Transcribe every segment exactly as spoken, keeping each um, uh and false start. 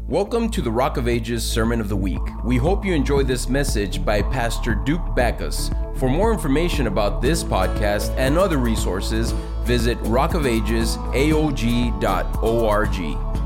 Welcome to the Rock of Ages Sermon of the Week. We hope you enjoy this message by Pastor Duke Backus. For more information about this podcast and other resources, visit rock of ages a o g dot org.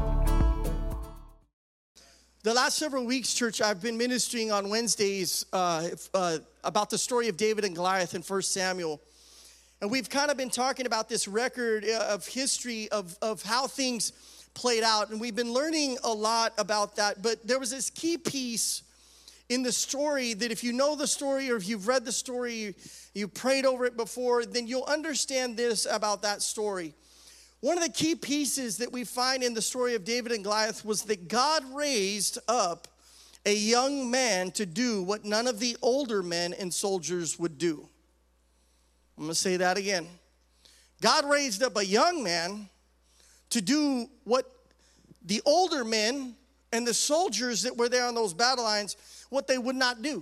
The last several weeks, church, I've been ministering on Wednesdays uh, uh, about the story of David and Goliath in First Samuel. And we've kind of been talking about this record of history of, of how things played out. And we've been learning a lot about that. But there was this key piece in the story that if you know the story or if you've read the story, you, you prayed over it before, then you'll understand this about that story. One of the key pieces that we find in the story of David and Goliath was that God raised up a young man to do what none of the older men and soldiers would do. I'm going to say that again. God raised up a young man to do what the older men and the soldiers that were there on those battle lines, what they would not do.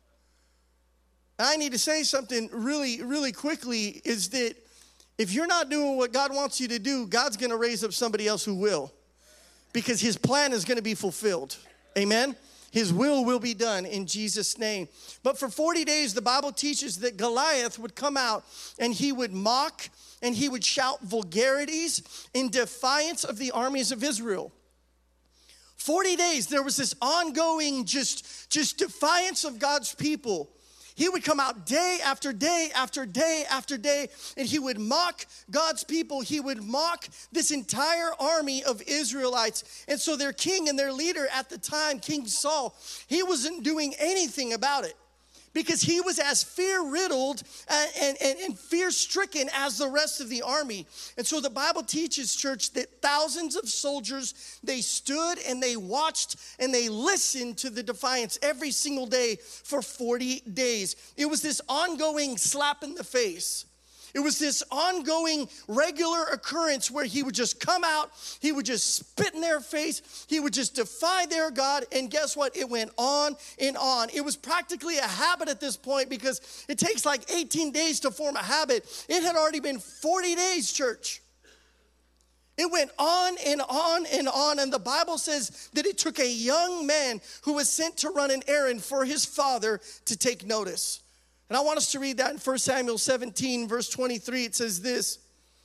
And I need to say something really, really quickly is that if you're not doing what God wants you to do, God's going to raise up somebody else who will, because his plan is going to be fulfilled. Amen? His will will be done in Jesus' name. But for forty days, the Bible teaches that Goliath would come out and he would mock and he would shout vulgarities in defiance of the armies of Israel. forty days, there was this ongoing just, just defiance of God's people. He would come out day after day after day after day, and he would mock God's people. He would mock this entire army of Israelites. And so their king and their leader at the time, King Saul, he wasn't doing anything about it, because he was as fear-riddled and, and, and fear-stricken as the rest of the army. And so the Bible teaches, church, that thousands of soldiers, they stood and they watched and they listened to the defiance every single day for forty days. It was this ongoing slap in the face. It was this ongoing, regular occurrence where he would just come out, he would just spit in their face, he would just defy their God, and guess what? It went on and on. It was practically a habit at this point, because it takes like eighteen days to form a habit. It had already been forty days, church. It went on and on and on, and the Bible says that it took a young man who was sent to run an errand for his father to take notice. And I want us to read that in First Samuel seventeen, verse twenty-three. It says this: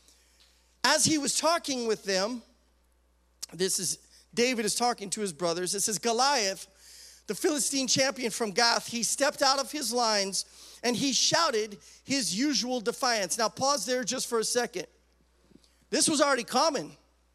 as he was talking with them, this is David is talking to his brothers. It says, Goliath, the Philistine champion from Gath, he stepped out of his lines and he shouted his usual defiance. Now pause there just for a second. This was already common.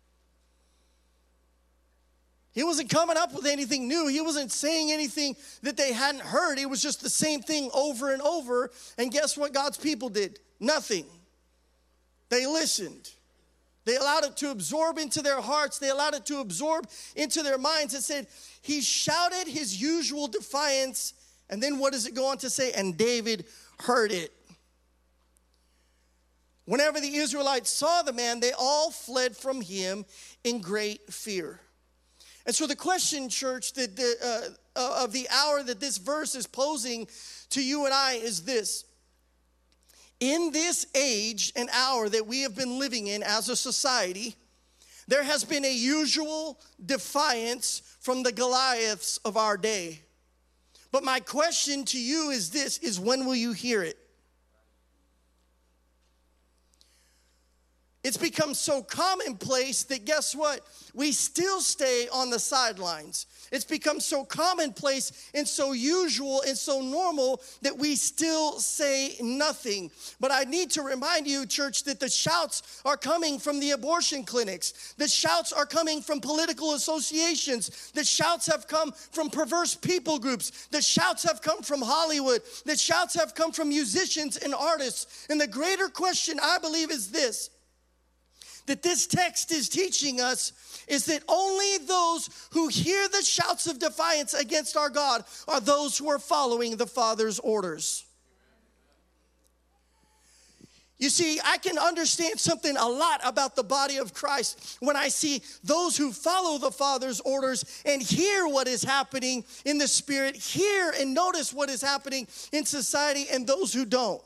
He wasn't coming up with anything new. He wasn't saying anything that they hadn't heard. It was just the same thing over and over. And guess what God's people did? Nothing. They listened. They allowed it to absorb into their hearts. They allowed it to absorb into their minds. It said, he shouted his usual defiance. And then what does it go on to say? And David heard it. Whenever the Israelites saw the man, they all fled from him in great fear. And so the question, church, that the, uh, of the hour that this verse is posing to you and I is this: in this age and hour that we have been living in as a society, there has been a usual defiance from the Goliaths of our day. But my question to you is this, is when will you hear it? It's become so commonplace that guess what? We still stay on the sidelines. It's become so commonplace and so usual and so normal that we still say nothing. But I need to remind you, church, that the shouts are coming from the abortion clinics. The shouts are coming from political associations. The shouts have come from perverse people groups. The shouts have come from Hollywood. The shouts have come from musicians and artists. And the greater question, I believe, is this: that this text is teaching us is that only those who hear the shouts of defiance against our God are those who are following the Father's orders. You see, I can understand something a lot about the body of Christ when I see those who follow the Father's orders and hear what is happening in the Spirit, hear and notice what is happening in society, and those who don't.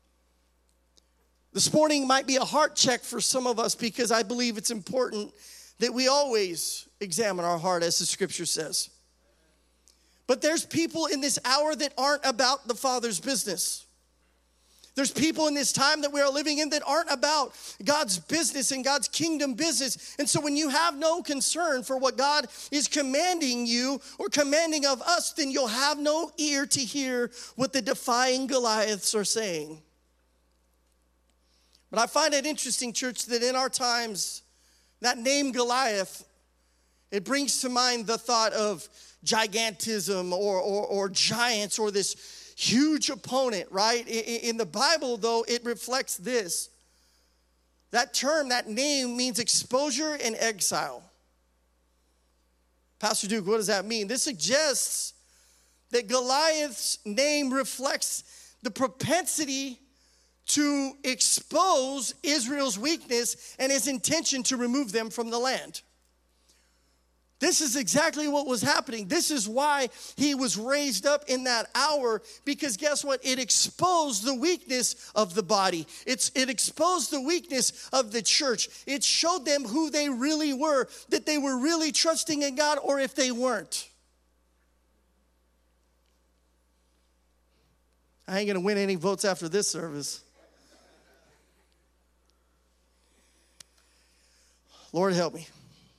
This morning might be a heart check for some of us, because I believe it's important that we always examine our heart, as the scripture says. But there's people in this hour that aren't about the Father's business. There's people in this time that we are living in that aren't about God's business and God's kingdom business. And so when you have no concern for what God is commanding you or commanding of us, then you'll have no ear to hear what the defying Goliaths are saying. But I find it interesting, church, that in our times, that name Goliath, it brings to mind the thought of gigantism or, or, or giants or this huge opponent, right? In, in the Bible, though, it reflects this. That term, that name means exposure and exile. Pastor Duke, what does that mean? This suggests that Goliath's name reflects the propensity to expose Israel's weakness and his intention to remove them from the land. This is exactly what was happening. This is why he was raised up in that hour, because guess what? It exposed the weakness of the body. It's, it exposed the weakness of the church. It showed them who they really were, that they were really trusting in God, or if they weren't. I ain't going to win any votes after this service. Lord, help me.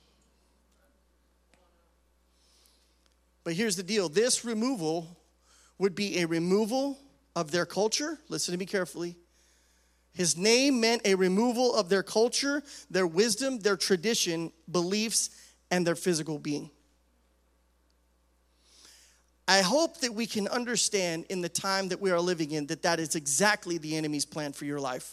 But here's the deal. This removal would be a removal of their culture. Listen to me carefully. His name meant a removal of their culture, their wisdom, their tradition, beliefs, and their physical being. I hope that we can understand in the time that we are living in that that is exactly the enemy's plan for your life.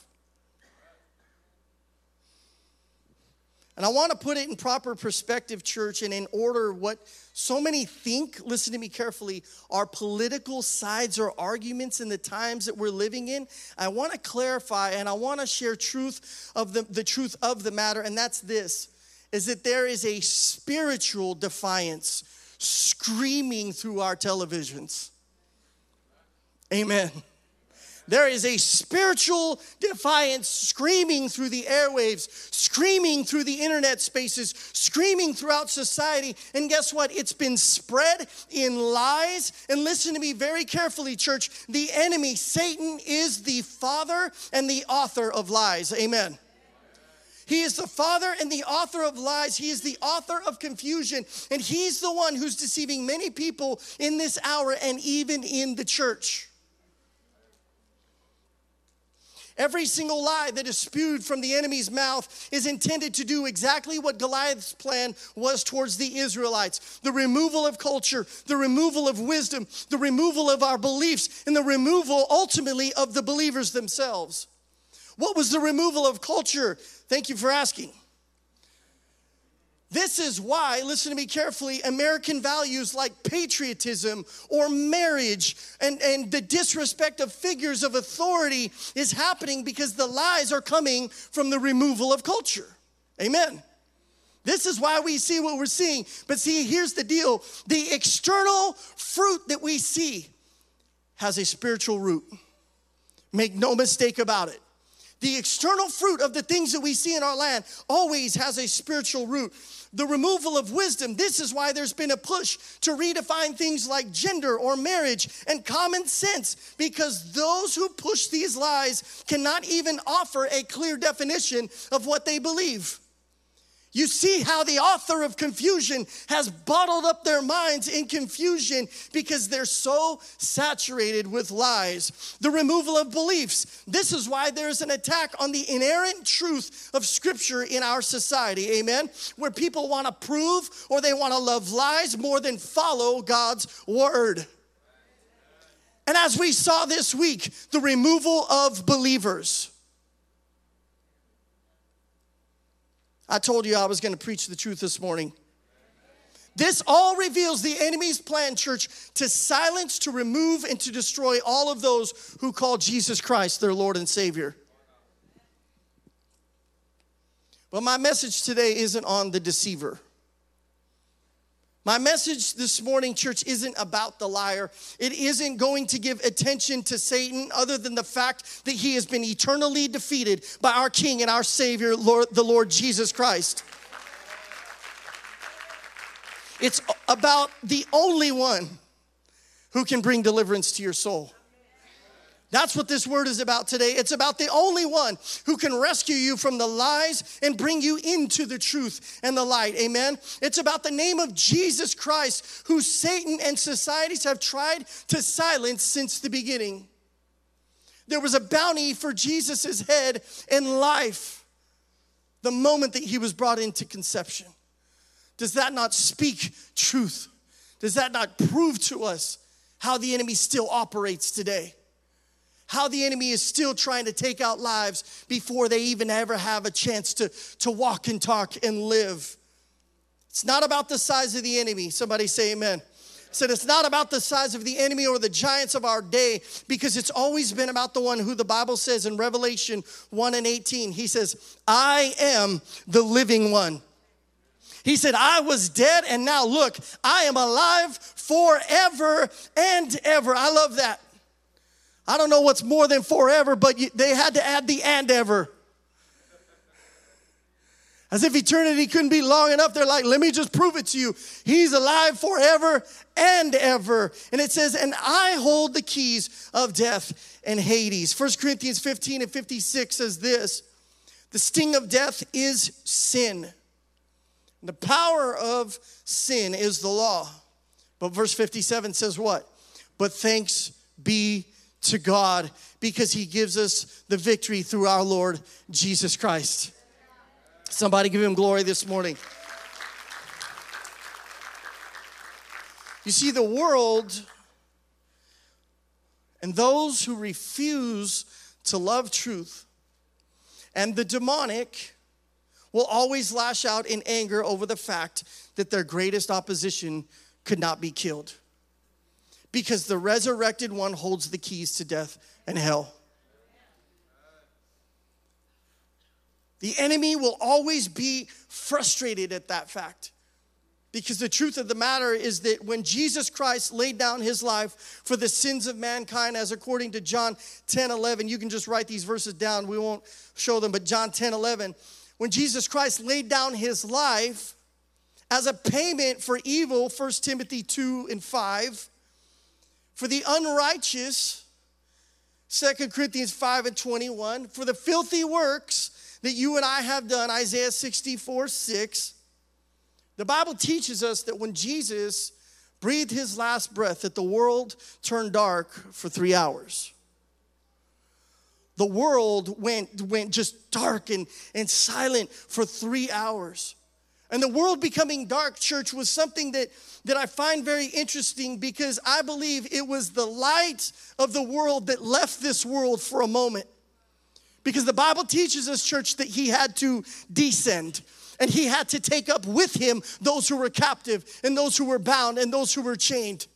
And I want to put it in proper perspective, church, and in order what so many think, listen to me carefully, are political sides or arguments in the times that we're living in. I want to clarify and I want to share truth of the, the truth of the matter, and that's this, is that there is a spiritual defiance screaming through our televisions. Amen. There is a spiritual defiance screaming through the airwaves, screaming through the internet spaces, screaming throughout society. And guess what? It's been spread in lies. And listen to me very carefully, church. The enemy, Satan, is the father and the author of lies. Amen. He is the father and the author of lies. He is the author of confusion. And he's the one who's deceiving many people in this hour and even in the church. Every single lie that is spewed from the enemy's mouth is intended to do exactly what Goliath's plan was towards the Israelites. The removal of culture, the removal of wisdom, the removal of our beliefs, and the removal ultimately of the believers themselves. What was the removal of culture? Thank you for asking. This is why, listen to me carefully, American values like patriotism or marriage and, and the disrespect of figures of authority is happening because the lies are coming from the removal of culture. Amen. This is why we see what we're seeing. But see, here's the deal. The external fruit that we see has a spiritual root. Make no mistake about it. The external fruit of the things that we see in our land always has a spiritual root. The removal of wisdom, this is why there's been a push to redefine things like gender or marriage and common sense, because those who push these lies cannot even offer a clear definition of what they believe. You see how the author of confusion has bottled up their minds in confusion because they're so saturated with lies. The removal of beliefs. This is why there's an attack on the inerrant truth of Scripture in our society, amen? Where people want to prove or they want to love lies more than follow God's word. And as we saw this week, the removal of believers. I told you I was going to preach the truth this morning. This all reveals the enemy's plan, church, to silence, to remove, and to destroy all of those who call Jesus Christ their Lord and Savior. But my message today isn't on the deceiver. My message this morning, church, isn't about the liar. It isn't going to give attention to Satan other than the fact that he has been eternally defeated by our King and our Savior, Lord, the Lord Jesus Christ. It's about the only one who can bring deliverance to your soul. That's what this word is about today. It's about the only one who can rescue you from the lies and bring you into the truth and the light. Amen. It's about the name of Jesus Christ, who Satan and societies have tried to silence since the beginning. There was a bounty for Jesus' head in life the moment that he was brought into conception. Does that not speak truth? Does that not prove to us how the enemy still operates today? How the enemy is still trying to take out lives before they even ever have a chance to, to walk and talk and live. It's not about the size of the enemy. Somebody say amen. I said it's not about the size of the enemy or the giants of our day, because it's always been about the one who the Bible says in Revelation one and eighteen. He says, I am the living one. He said, I was dead and now look, I am alive forever and ever. I love that. I don't know what's more than forever, but they had to add the and ever. As if eternity couldn't be long enough. They're like, let me just prove it to you. He's alive forever and ever. And it says, and I hold the keys of death and Hades. First Corinthians fifteen and fifty-six says this, the sting of death is sin. The power of sin is the law. But verse fifty-seven says what? But thanks be to God, because he gives us the victory through our Lord Jesus Christ. Somebody give him glory this morning. You see, the world and those who refuse to love truth and the demonic will always lash out in anger over the fact that their greatest opposition could not be killed. Because the resurrected one holds the keys to death and hell. The enemy will always be frustrated at that fact. Because the truth of the matter is that when Jesus Christ laid down his life for the sins of mankind, as according to John ten eleven, you can just write these verses down. We won't show them, but John ten eleven, when Jesus Christ laid down his life as a payment for evil, First Timothy two and five, for the unrighteous, Second Corinthians five and twenty-one, for the filthy works that you and I have done, Isaiah sixty-four six. The Bible teaches us that when Jesus breathed his last breath, that the world turned dark for three hours. The world went, went just dark and, and silent for three hours. And the world becoming dark, church, was something that, that I find very interesting, because I believe it was the light of the world that left this world for a moment. Because the Bible teaches us, church, that he had to descend. And he had to take up with him those who were captive and those who were bound and those who were chained.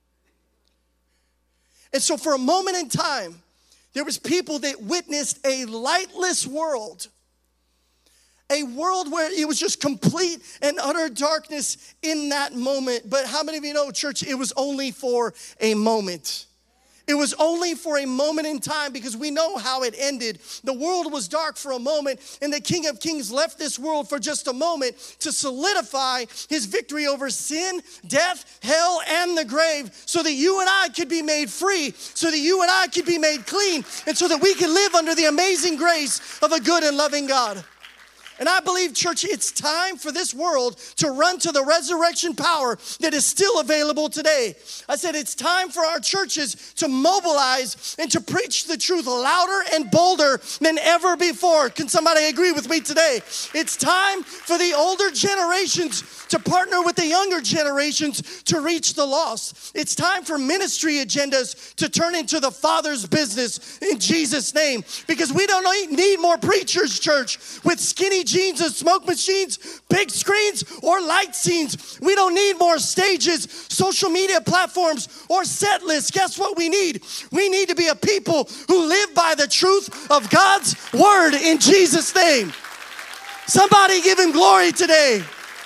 And so for a moment in time, there was people that witnessed a lightless world. A world where it was just complete and utter darkness in that moment. But how many of you know, church, it was only for a moment. It was only for a moment in time, because we know how it ended. The world was dark for a moment, and the King of Kings left this world for just a moment to solidify his victory over sin, death, hell, and the grave, so that you and I could be made free, so that you and I could be made clean, and so that we could live under the amazing grace of a good and loving God. And I believe, church, it's time for this world to run to the resurrection power that is still available today. I said it's time for our churches to mobilize and to preach the truth louder and bolder than ever before. Can somebody agree with me today? It's time for the older generations to partner with the younger generations to reach the lost. It's time for ministry agendas to turn into the Father's business in Jesus' name. Because we don't need more preachers, church, with skinny jeans and smoke machines, big screens, or light scenes. We don't need more stages, social media platforms, or set lists. Guess what we need? We need to be a people who live by the truth of God's word in Jesus' name. Somebody give him glory today.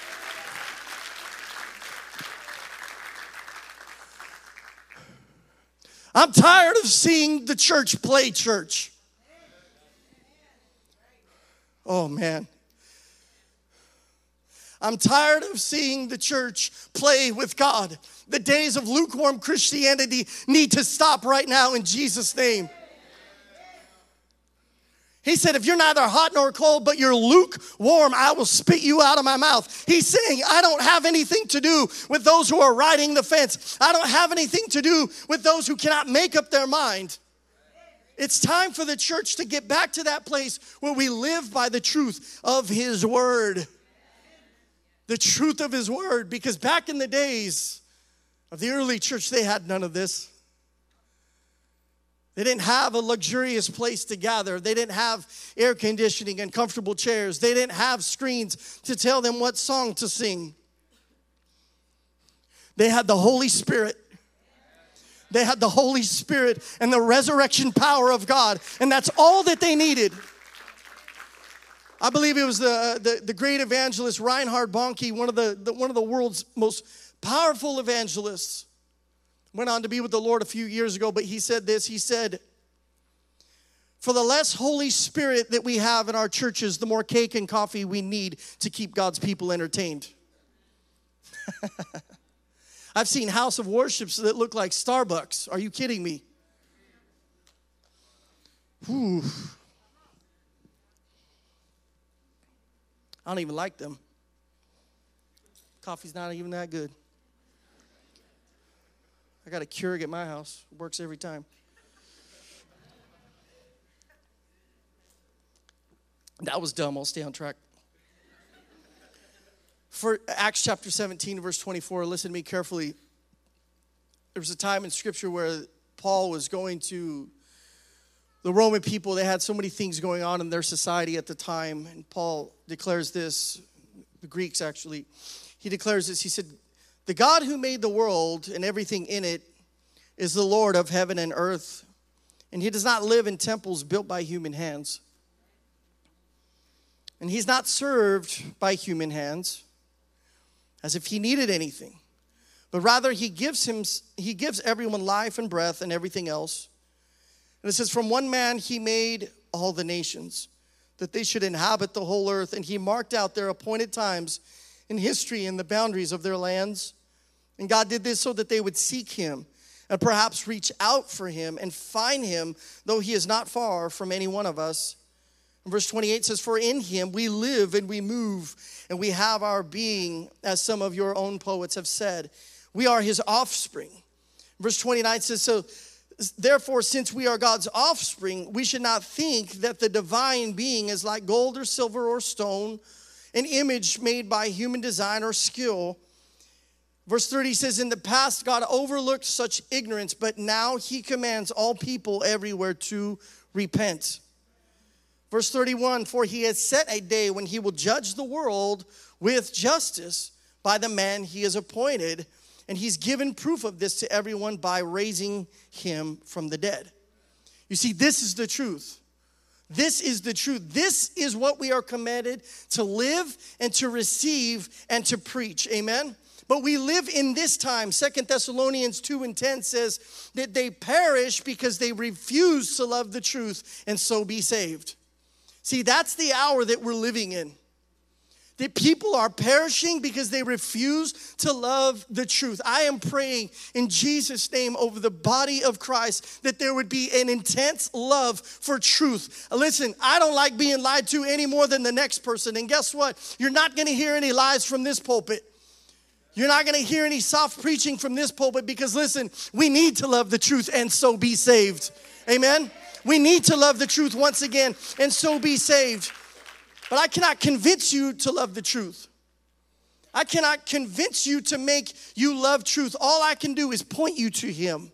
I'm tired of seeing the church play church. Oh, man. I'm tired of seeing the church play with God. The days of lukewarm Christianity need to stop right now in Jesus' name. He said, if you're neither hot nor cold, but you're lukewarm, I will spit you out of my mouth. He's saying, I don't have anything to do with those who are riding the fence. I don't have anything to do with those who cannot make up their mind. It's time for the church to get back to that place where we live by the truth of His word. The truth of His word. Because back in the days of the early church, they had none of this. They didn't have a luxurious place to gather. They didn't have air conditioning and comfortable chairs. They didn't have screens to tell them what song to sing. They had the Holy Spirit. They had the Holy Spirit and the resurrection power of God. And that's all that they needed. I believe it was the, the, the great evangelist Reinhard Bonnke, one of the, the, one of the world's most powerful evangelists. Went on to be with the Lord a few years ago, but he said this. He said, for the less Holy Spirit that we have in our churches, the more cake and coffee we need to keep God's people entertained. I've seen house of worships that look like Starbucks. Are you kidding me? Whew. I don't even like them. Coffee's not even that good. I got a Keurig at my house. It works every time. That was dumb. I'll stay on track. For Acts chapter seventeen, verse twenty-four, listen to me carefully. There was a time in Scripture where Paul was going to the Roman people. They had so many things going on in their society at the time. And Paul declares this, the Greeks actually. He declares this. He said, the God who made the world and everything in it is the Lord of heaven and earth, and He does not live in temples built by human hands. And He's not served by human hands as if He needed anything, but rather He gives him, He gives everyone life and breath and everything else. And it says, from one man He made all the nations, that they should inhabit the whole earth, and He marked out their appointed times in history and the boundaries of their lands. And God did this so that they would seek Him and perhaps reach out for Him and find Him, though He is not far from any one of us. And verse twenty-eight says, for in Him we live and we move and we have our being, as some of your own poets have said. We are His offspring. Verse twenty-nine says, so therefore, since we are God's offspring, we should not think that the divine being is like gold or silver or stone, an image made by human design or skill. Verse thirty says, in the past, God overlooked such ignorance, but now He commands all people everywhere to repent. Verse thirty-one, for He has set a day when He will judge the world with justice by the man He has appointed, and He's given proof of this to everyone by raising Him from the dead. You see, this is the truth. This is the truth. This is what we are commanded to live and to receive and to preach. Amen? But we live in this time. Second Thessalonians two and ten says that they perish because they refuse to love the truth and so be saved. See, that's the hour that we're living in. That people are perishing because they refuse to love the truth. I am praying in Jesus' name over the body of Christ that there would be an intense love for truth. Listen, I don't like being lied to any more than the next person. And guess what? You're not going to hear any lies from this pulpit. You're not going to hear any soft preaching from this pulpit because, listen, we need to love the truth and so be saved. Amen? We need to love the truth once again and so be saved. But I cannot convince you to love the truth. I cannot convince you to make you love truth. All I can do is point you to Him.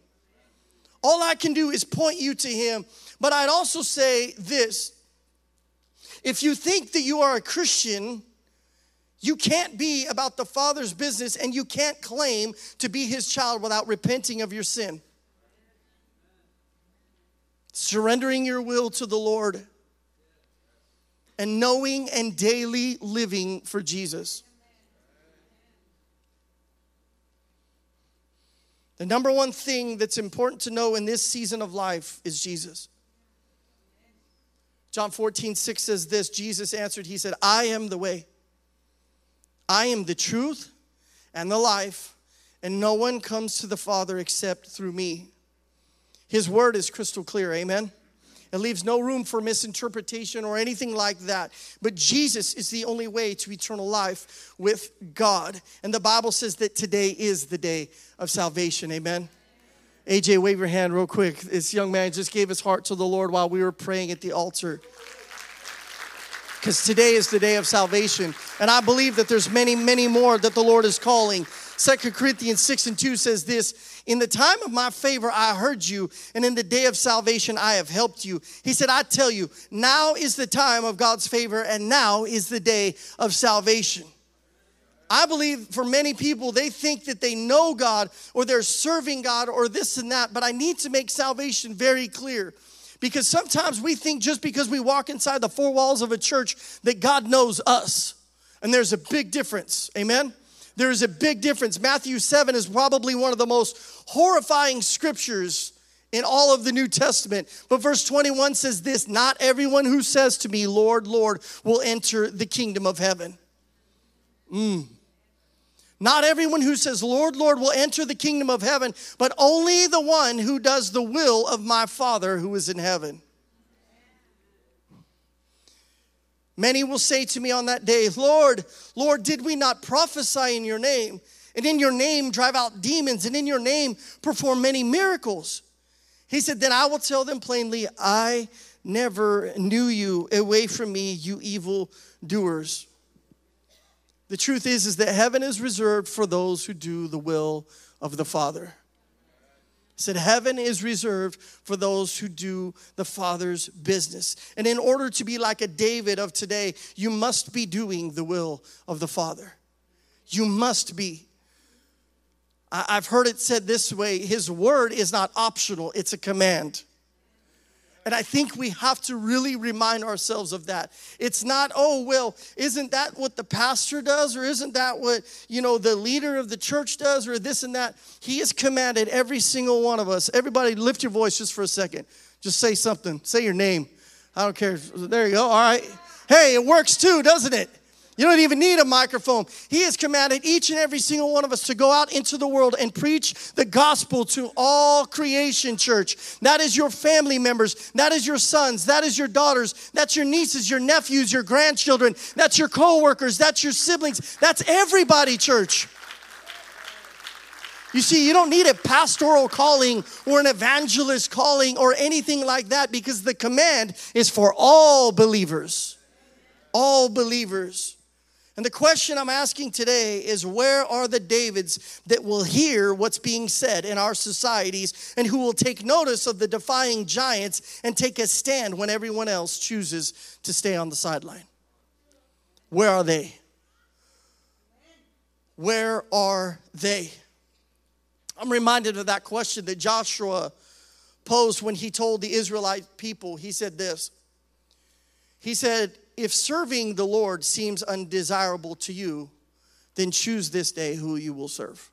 All I can do is point you to Him. But I'd also say this. If you think that you are a Christian, you can't be about the Father's business and you can't claim to be His child without repenting of your sin. Surrendering your will to the Lord. And knowing and daily living for Jesus. The number one thing that's important to know in this season of life is Jesus. John fourteen six says this, Jesus answered, He said, I am the way. I am the truth and the life, and no one comes to the Father except through me. His word is crystal clear, amen? It leaves no room for misinterpretation or anything like that. But Jesus is the only way to eternal life with God. And the Bible says that today is the day of salvation, amen? A J, wave your hand real quick. This young man just gave his heart to the Lord while we were praying at the altar. Because today is the day of salvation. And I believe that there's many, many more that the Lord is calling. Second Corinthians six and two says this, in the time of my favor I heard you, and in the day of salvation I have helped you. He said, I tell you, now is the time of God's favor, and now is the day of salvation. I believe for many people, they think that they know God, or they're serving God, or this and that, but I need to make salvation very clear. Because sometimes we think just because we walk inside the four walls of a church that God knows us. And there's a big difference, amen? There is a big difference. Matthew seven is probably one of the most horrifying scriptures in all of the New Testament. But verse twenty-one says this, not everyone who says to me, Lord, Lord, will enter the kingdom of heaven. Mm. Not everyone who says, Lord, Lord, will enter the kingdom of heaven, but only the one who does the will of my Father who is in heaven. Many will say to me on that day, Lord, Lord, did we not prophesy in your name? And in your name drive out demons, and in your name perform many miracles. He said, then I will tell them plainly, I never knew you. Away from me, you evil doers. The truth is, is that heaven is reserved for those who do the will of the Father. He said, heaven is reserved for those who do the Father's business. And in order to be like a David of today, you must be doing the will of the Father. You must be. I've heard it said this way, his word is not optional, it's a command. And I think we have to really remind ourselves of that. It's not, oh, well, isn't that what the pastor does? Or isn't that what, you know, the leader of the church does? Or this and that. He has commanded every single one of us. Everybody lift your voice just for a second. Just say something. Say your name. I don't care. There you go. All right. Hey, it works too, doesn't it? You don't even need a microphone. He has commanded each and every single one of us to go out into the world and preach the gospel to all creation, church. That is your family members. That is your sons. That is your daughters. That's your nieces, your nephews, your grandchildren. That's your co-workers. That's your siblings. That's everybody, church. You see, you don't need a pastoral calling or an evangelist calling or anything like that, because the command is for all believers. All believers. And the question I'm asking today is, where are the Davids that will hear what's being said in our societies and who will take notice of the defying giants and take a stand when everyone else chooses to stay on the sideline? Where are they? Where are they? I'm reminded of that question that Joshua posed when he told the Israelite people. He said this. He said, if serving the Lord seems undesirable to you, then choose this day who you will serve.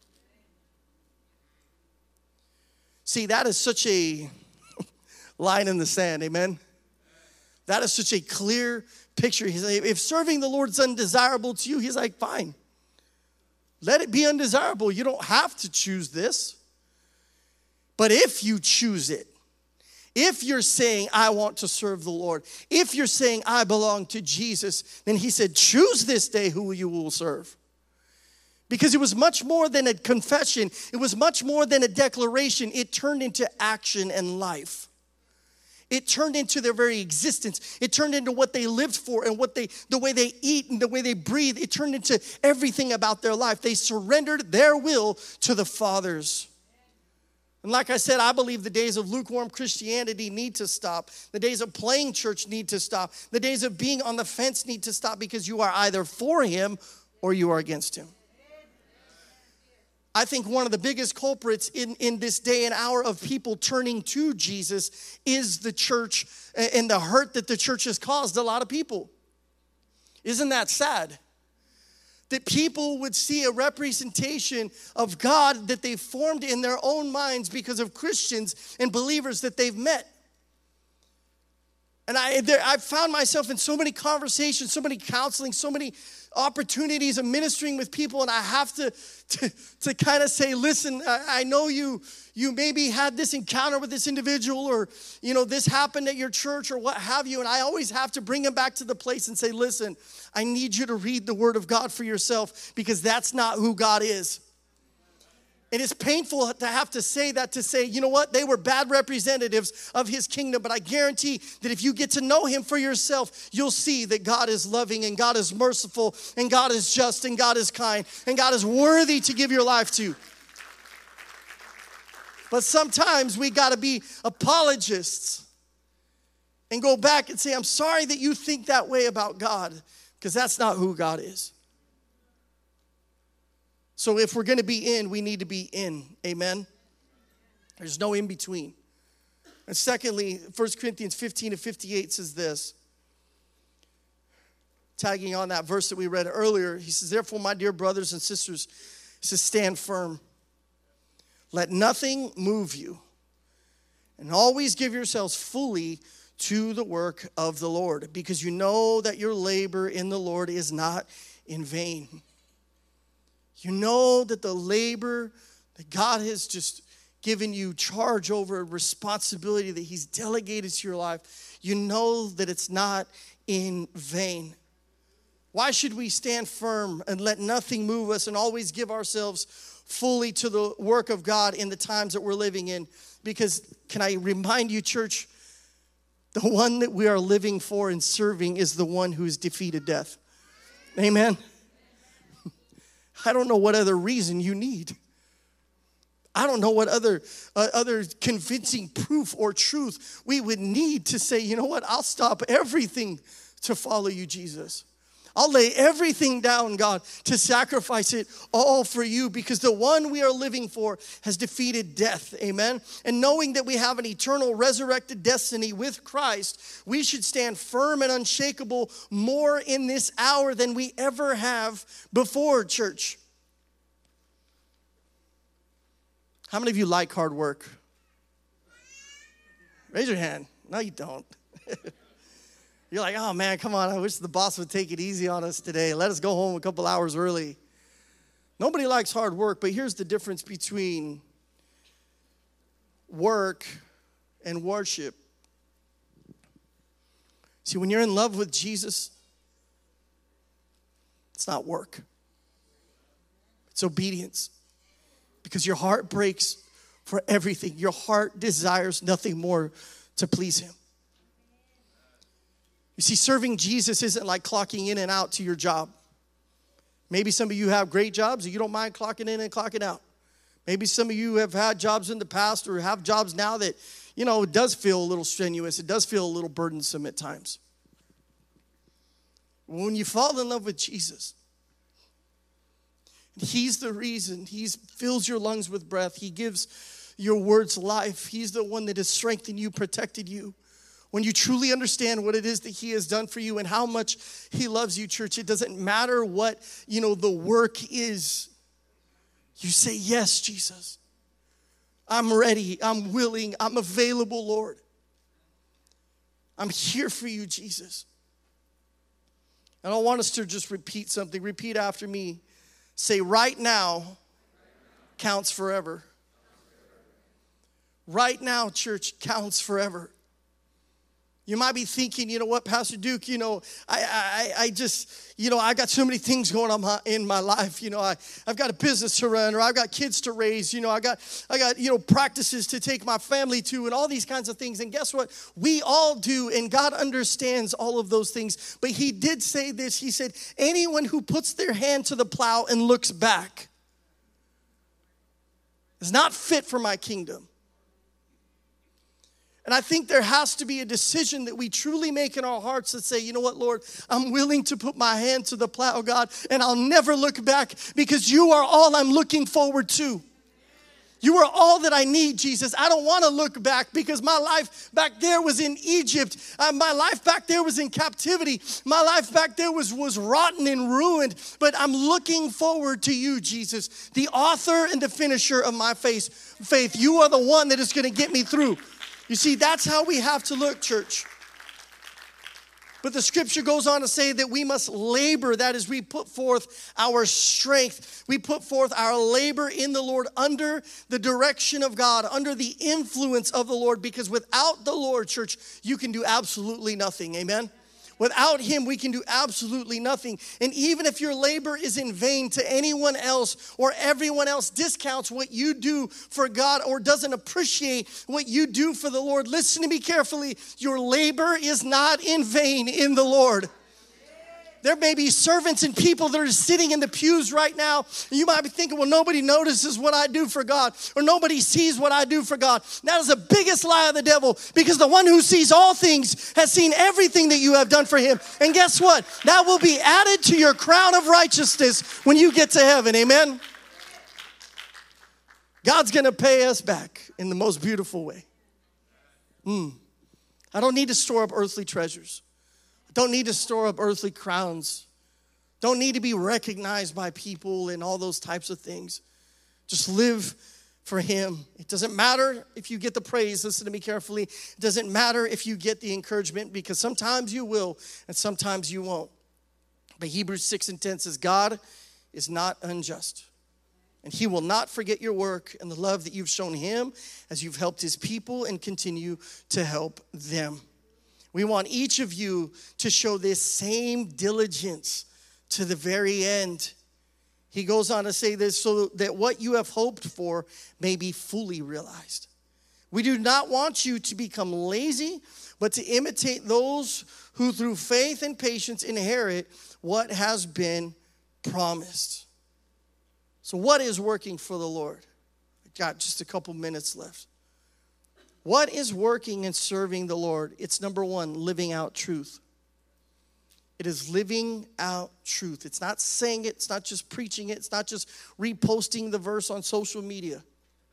See, that is such a line in the sand, amen? That is such a clear picture. He's like, if serving the Lord is undesirable to you, he's like, fine. Let it be undesirable. You don't have to choose this. But if you choose it, if you're saying, I want to serve the Lord, if you're saying, I belong to Jesus, then he said, choose this day who you will serve. Because it was much more than a confession. It was much more than a declaration. It turned into action and life. It turned into their very existence. It turned into what they lived for and what they, the way they eat and the way they breathe. It turned into everything about their life. They surrendered their will to the Father's. And like I said, I believe the days of lukewarm Christianity need to stop. The days of playing church need to stop. The days of being on the fence need to stop, because you are either for him or you are against him. I think one of the biggest culprits in, in this day and hour of people turning to Jesus is the church and the hurt that the church has caused a lot of people. Isn't that sad? That people would see a representation of God that they formed in their own minds because of Christians and believers that they've met. And I, there, I found myself in so many conversations, so many counseling, so many opportunities of ministering with people, and I have to to, to kind of say, listen, I, I know you you maybe had this encounter with this individual, or you know this happened at your church or what have you, and I always have to bring them back to the place and say, listen, I need you to read the Word of God for yourself, because that's not who God is. It is painful to have to say that, to say, you know what, they were bad representatives of His kingdom, but I guarantee that if you get to know Him for yourself, you'll see that God is loving and God is merciful and God is just and God is kind and God is worthy to give your life to. But sometimes we got to be apologists and go back and say, I'm sorry that you think that way about God, because that's not who God is. So if we're going to be in, we need to be in. Amen? There's no in between. And secondly, First Corinthians fifteen and fifty-eight says this. Tagging on that verse that we read earlier, he says, therefore, my dear brothers and sisters, he says, stand firm. Let nothing move you. And always give yourselves fully to the work of the Lord, because you know that your labor in the Lord is not in vain. You know that the labor that God has just given you charge over, a responsibility that He's delegated to your life, you know that it's not in vain. Why should we stand firm and let nothing move us and always give ourselves fully to the work of God in the times that we're living in? Because can I remind you, church, the one that we are living for and serving is the one who's defeated death. Amen. I don't know what other reason you need. I don't know what other uh, other convincing proof or truth we would need to say, you know what, I'll stop everything to follow you, Jesus. I'll lay everything down, God, to sacrifice it all for you, because the one we are living for has defeated death, amen? And knowing that we have an eternal resurrected destiny with Christ, we should stand firm and unshakable more in this hour than we ever have before, church. How many of you like hard work? Raise your hand. No, you don't. You're like, oh, man, come on. I wish the boss would take it easy on us today. Let us go home a couple hours early. Nobody likes hard work, but here's the difference between work and worship. See, when you're in love with Jesus, it's not work. It's obedience. Because your heart breaks for everything. Your heart desires nothing more to please Him. You see, serving Jesus isn't like clocking in and out to your job. Maybe some of you have great jobs and you don't mind clocking in and clocking out. Maybe some of you have had jobs in the past or have jobs now that, you know, it does feel a little strenuous. It does feel a little burdensome at times. When you fall in love with Jesus, He's the reason. He fills your lungs with breath. He gives your words life. He's the one that has strengthened you, protected you. When you truly understand what it is that He has done for you and how much He loves you, church, it doesn't matter what, you know, the work is. You say, yes, Jesus. I'm ready. I'm willing. I'm available, Lord. I'm here for you, Jesus. And I want us to just repeat something. Repeat after me. Say, right now counts forever. Right now, church, counts forever. You might be thinking, you know what, Pastor Duke, you know, I I, I just, you know, I got so many things going on my, in my life. You know, I, I've got a business to run, or I've got kids to raise. You know, I got, I got, you know, practices to take my family to, and all these kinds of things. And guess what? We all do, and God understands all of those things. But He did say this. He said, anyone who puts their hand to the plow and looks back is not fit for my kingdom. And I think there has to be a decision that we truly make in our hearts that say, you know what, Lord, I'm willing to put my hand to the plow, God, and I'll never look back, because you are all I'm looking forward to. You are all that I need, Jesus. I don't want to look back, because my life back there was in Egypt. Uh, my life back there was in captivity. My life back there was, was rotten and ruined. But I'm looking forward to you, Jesus, the author and the finisher of my faith. Faith. You are the one that is going to get me through. You see, that's how we have to look, church. But the scripture goes on to say that we must labor. That is, we put forth our strength. We put forth our labor in the Lord under the direction of God, under the influence of the Lord. Because without the Lord, church, you can do absolutely nothing. Amen? Without him, we can do absolutely nothing. And even if your labor is in vain to anyone else, or everyone else discounts what you do for God or doesn't appreciate what you do for the Lord, listen to me carefully. Your labor is not in vain in the Lord. There may be servants and people that are sitting in the pews right now. And you might be thinking, well, nobody notices what I do for God, or nobody sees what I do for God. That is the biggest lie of the devil, because the one who sees all things has seen everything that you have done for him. And guess what? That will be added to your crown of righteousness when you get to heaven. Amen? God's going to pay us back in the most beautiful way. Mm. I don't need to store up earthly treasures. Don't need to store up earthly crowns. Don't need to be recognized by people and all those types of things. Just live for him. It doesn't matter if you get the praise. Listen to me carefully. It doesn't matter if you get the encouragement, because sometimes you will and sometimes you won't. But Hebrews six and ten says, God is not unjust, and he will not forget your work and the love that you've shown him as you've helped his people and continue to help them. We want each of you to show this same diligence to the very end. He goes on to say this, so that what you have hoped for may be fully realized. We do not want you to become lazy, but to imitate those who through faith and patience inherit what has been promised. So what is working for the Lord? I've got just a couple minutes left. What is working and serving the Lord? It's number one, living out truth. It is living out truth. It's not saying it. It's not just preaching it. It's not just reposting the verse on social media.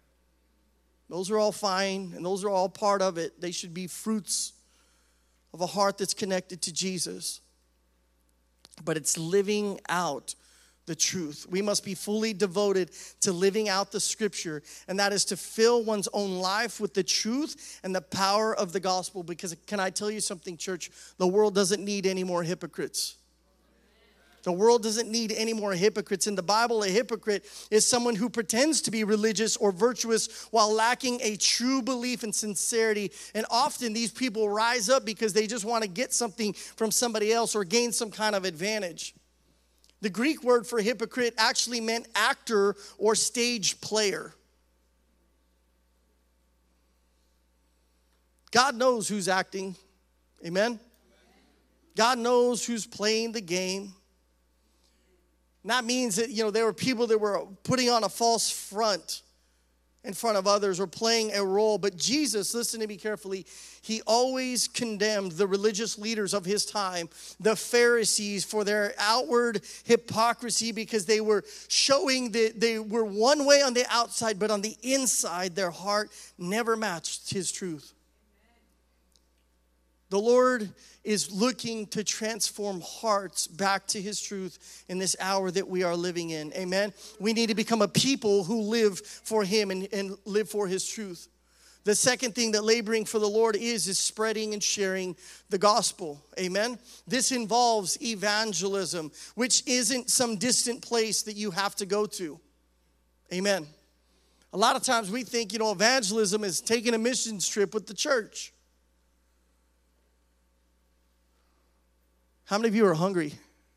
Those are all fine, and those are all part of it. They should be fruits of a heart that's connected to Jesus. But it's living out the truth. We must be fully devoted to living out the scripture, and that is to fill one's own life with the truth and the power of the gospel. Because can I tell you something, church? The world doesn't need any more hypocrites. The world doesn't need any more hypocrites. In the Bible, a hypocrite is someone who pretends to be religious or virtuous while lacking a true belief and sincerity. And often these people rise up because they just want to get something from somebody else or gain some kind of advantage. The Greek word for hypocrite actually meant actor or stage player. God knows who's acting. Amen? God knows who's playing the game. And that means that, you know, there were people that were putting on a false front in front of others or playing a role. But Jesus, listen to me carefully, he always condemned the religious leaders of his time, the Pharisees, for their outward hypocrisy, because they were showing that they were one way on the outside, but on the inside, their heart never matched his truth. The Lord is looking to transform hearts back to his truth in this hour that we are living in. Amen. We need to become a people who live for him and, and live for his truth. The second thing that laboring for the Lord is, is spreading and sharing the gospel. Amen. This involves evangelism, which isn't some distant place that you have to go to. Amen. A lot of times we think, you know, evangelism is taking a missions trip with the church. How many of you are hungry?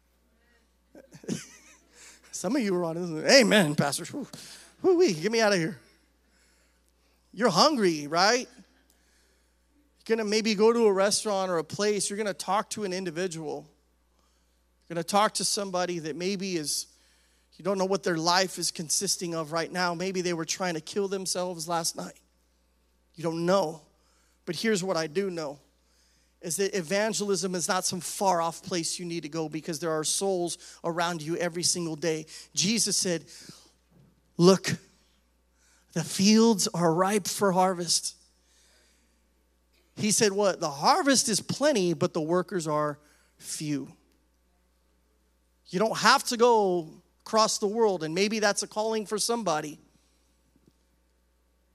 Some of you are on, amen, Pastor. Woo, woo, wee, get me out of here. You're hungry, right? You're going to maybe go to a restaurant or a place. You're going to talk to an individual. You're going to talk to somebody that maybe is, you don't know what their life is consisting of right now. Maybe they were trying to kill themselves last night. You don't know. But here's what I do know. Is that evangelism is not some far-off place you need to go, because there are souls around you every single day. Jesus said, look, the fields are ripe for harvest. He said what? The harvest is plenty, but the workers are few. You don't have to go across the world, and maybe that's a calling for somebody.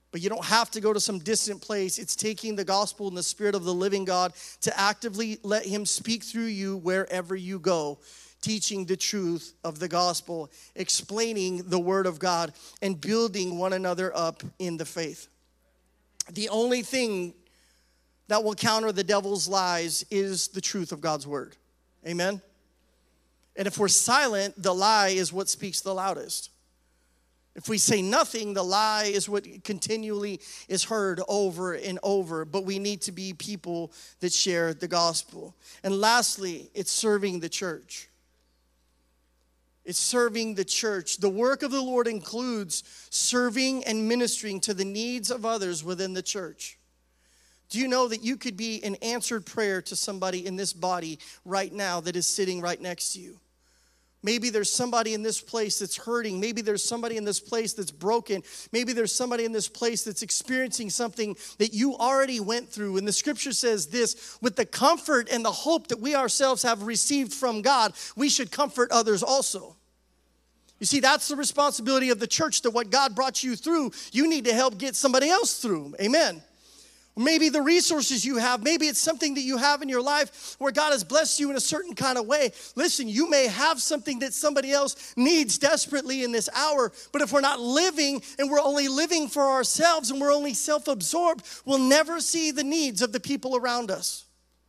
But you don't have to go to some distant place. It's taking the gospel and the Spirit of the living God to actively let him speak through you wherever you go, teaching the truth of the gospel, explaining the word of God, and building one another up in the faith. The only thing that will counter the devil's lies is the truth of God's word. Amen? And if we're silent, the lie is what speaks the loudest. If we say nothing, the lie is what continually is heard over and over. But we need to be people that share the gospel. And lastly, it's serving the church. It's serving the church. The work of the Lord includes serving and ministering to the needs of others within the church. Do you know that you could be an answered prayer to somebody in this body right now that is sitting right next to you? Maybe there's somebody in this place that's hurting. Maybe there's somebody in this place that's broken. Maybe there's somebody in this place that's experiencing something that you already went through. And the scripture says this, with the comfort and the hope that we ourselves have received from God, we should comfort others also. You see, that's the responsibility of the church, that what God brought you through, you need to help get somebody else through. Amen. Maybe the resources you have, maybe it's something that you have in your life where God has blessed you in a certain kind of way. Listen, you may have something that somebody else needs desperately in this hour, but if we're not living and we're only living for ourselves and we're only self-absorbed, we'll never see the needs of the people around us.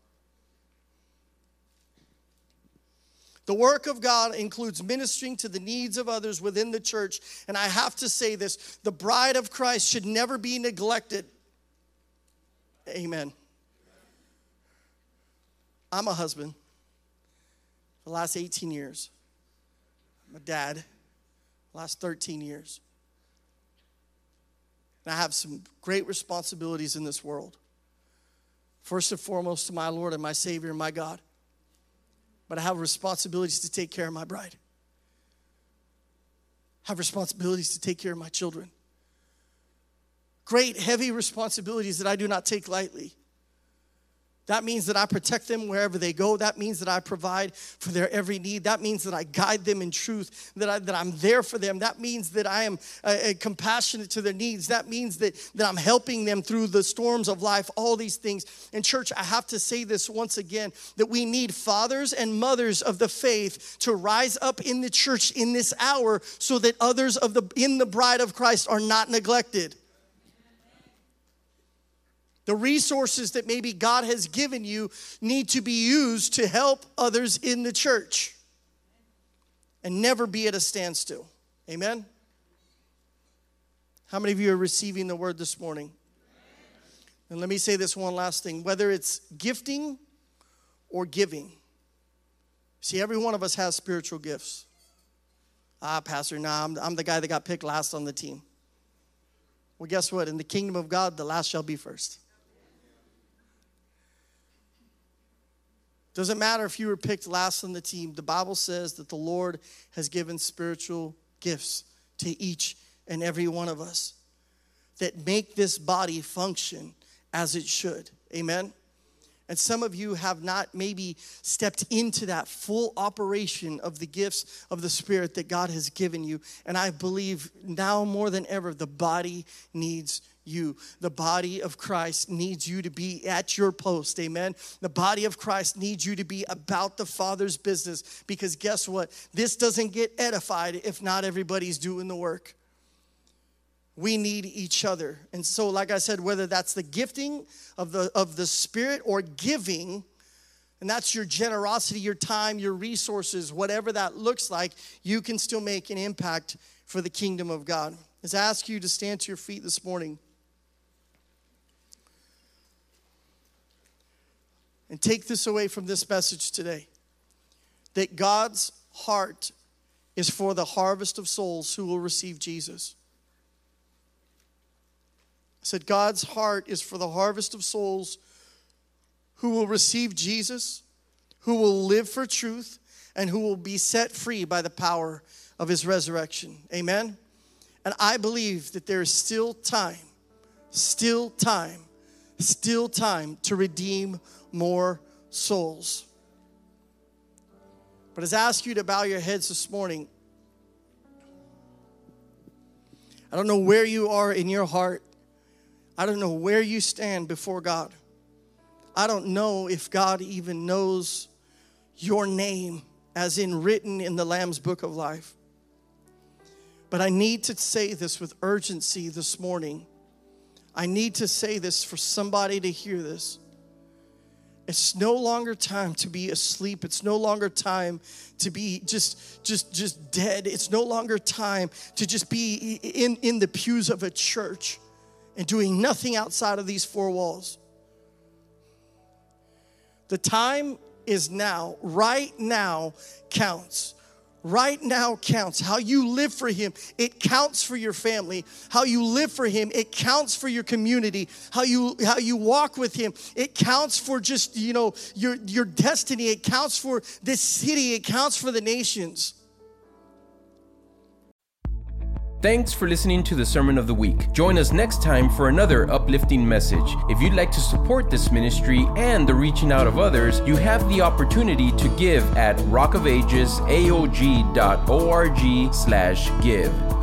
The work of God includes ministering to the needs of others within the church. And I have to say this, the bride of Christ should never be neglected. Amen. I'm a husband for the last eighteen years. I'm a dad the last thirteen years. And I have some great responsibilities in this world. First and foremost to my Lord and my Savior and my God. But I have responsibilities to take care of my bride. I have responsibilities to take care of my children. Great, heavy responsibilities that I do not take lightly. That means that I protect them wherever they go. That means that I provide for their every need. That means that I guide them in truth, that, I, that I'm there for them. That means that I am uh, uh, compassionate to their needs. That means that, that I'm helping them through the storms of life, all these things. And church, I have to say this once again, that we need fathers and mothers of the faith to rise up in the church in this hour so that others of the in the bride of Christ are not neglected. The resources that maybe God has given you need to be used to help others in the church and never be at a standstill. Amen? How many of you are receiving the word this morning? And let me say this one last thing. Whether it's gifting or giving. See, every one of us has spiritual gifts. Ah, Pastor, nah, I'm, I'm the guy that got picked last on the team. Well, guess what? In the kingdom of God, the last shall be first. Doesn't matter if you were picked last on the team. The Bible says that the Lord has given spiritual gifts to each and every one of us that make this body function as it should. Amen? And some of you have not maybe stepped into that full operation of the gifts of the Spirit that God has given you. And I believe now more than ever, the body needs you. The body of Christ needs you to be at your post. Amen. The body of Christ needs you to be about the Father's business, because guess what? This doesn't get edified if not everybody's doing the work. We need each other. And so, like I said, whether that's the gifting of the of the Spirit or giving, and that's your generosity, your time, your resources, whatever that looks like, you can still make an impact for the kingdom of God. As I ask you to stand to your feet this morning and take this away from this message today, that God's heart is for the harvest of souls who will receive Jesus. I said God's heart is for the harvest of souls who will receive Jesus, who will live for truth, and who will be set free by the power of his resurrection. Amen? And I believe that there is still time, still time, still time to redeem more souls. But as I ask you to bow your heads this morning, I don't know where you are in your heart I don't know where you stand before God. I don't know if God even knows your name as in written in the Lamb's Book of Life. But I need to say this with urgency this morning. I need to say this for somebody to hear this. It's no longer time to be asleep. It's no longer time to be just, just, just dead. It's no longer time to just be in, in the pews of a church and doing nothing outside of these four walls. The time is now. Right now counts. Right now counts. How you live for Him, it counts for your family. How you live for Him, it counts for your community. How you how you walk with Him, it counts for just, you know, your your destiny. It counts for this city. It counts for the nations. Thanks for listening to the Sermon of the Week. Join us next time for another uplifting message. If you'd like to support this ministry and the reaching out of others, you have the opportunity to give at rockofagesaog dot org slash give.